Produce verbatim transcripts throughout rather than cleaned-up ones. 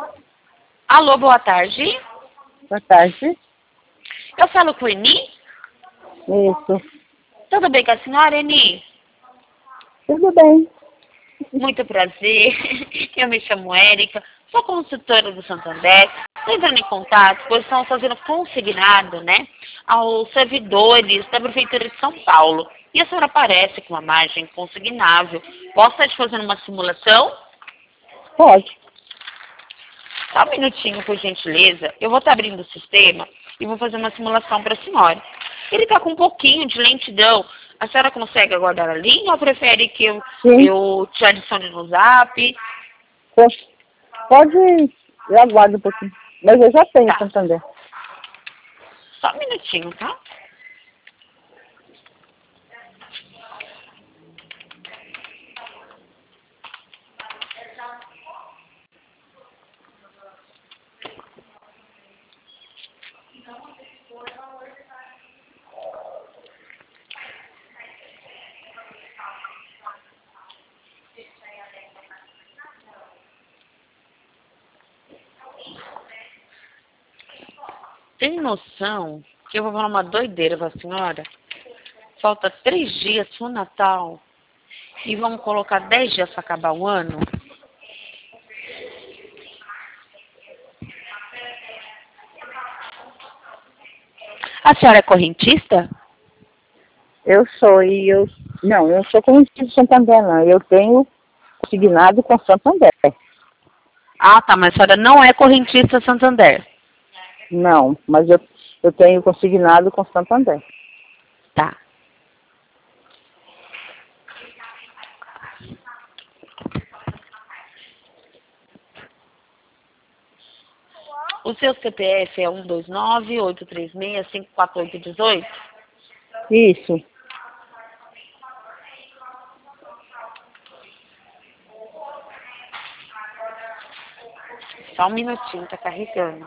Alô, boa tarde. Boa tarde. Eu falo com Eni? Isso. Tudo bem com a senhora, Eni? Tudo bem. Muito prazer. Eu me chamo Érica, sou consultora do Santander. Estou entrando em contato, pois estão fazendo consignado, né, aos servidores da Prefeitura de São Paulo. E a senhora aparece com uma margem consignável. Posso estar te fazendo uma simulação? Pode. Só um minutinho, por gentileza. Eu vou estar abrindo o sistema e vou fazer uma simulação para a senhora. Ele está com um pouquinho de lentidão. A senhora consegue aguardar a linha ou prefere que eu, eu te adicione no zap? Pode, eu aguardo um pouquinho. Mas eu já tenho Tá. Santander. Só um minutinho, tá? Tem noção que eu vou falar uma doideira pra senhora? Falta três dias pro Natal e vamos colocar dez dias para acabar o ano? A senhora é correntista? Eu sou e eu... Não, eu sou conhecido de Santander, não. Eu tenho consignado com Santander. Ah, tá, mas a senhora não é correntista Santander. Não, mas eu, eu tenho consignado com Santander. Tá. O seu C P F é um dois nove, oito três seis, cinco quatro oito um oito? Isso. Só um minutinho, tá carregando.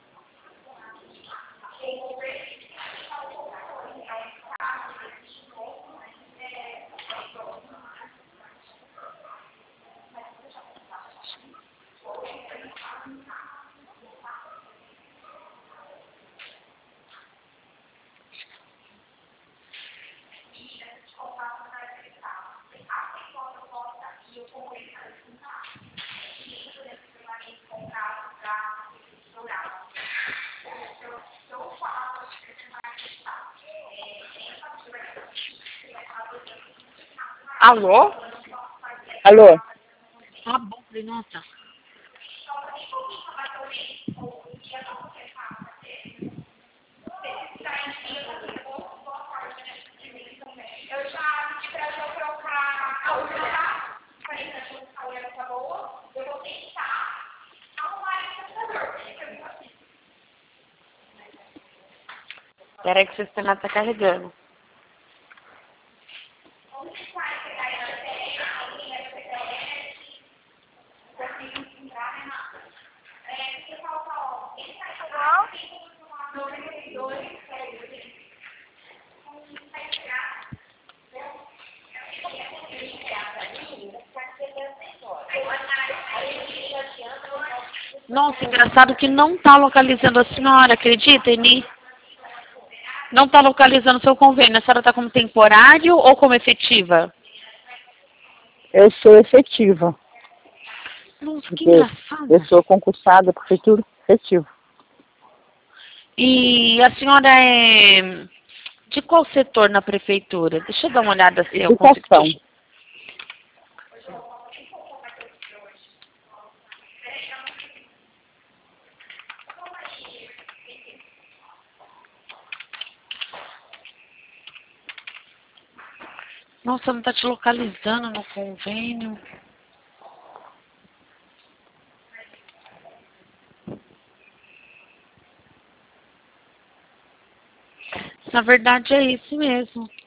Alô? Alô? Ah, bom, falei, nossa. Espera que o sistema tá carregando. Nossa, engraçado que não tá localizando a senhora, acredita, Eni? Não tá localizando seu convênio. A senhora tá como temporário ou como efetiva? Eu sou efetiva. Nossa, que engraçado. Eu sou concursada prefeitura efetiva. E a senhora é de qual setor na prefeitura? Deixa eu dar uma olhada se eu consigo. Educação. Nossa, não tá te localizando no convênio. Na verdade é isso mesmo.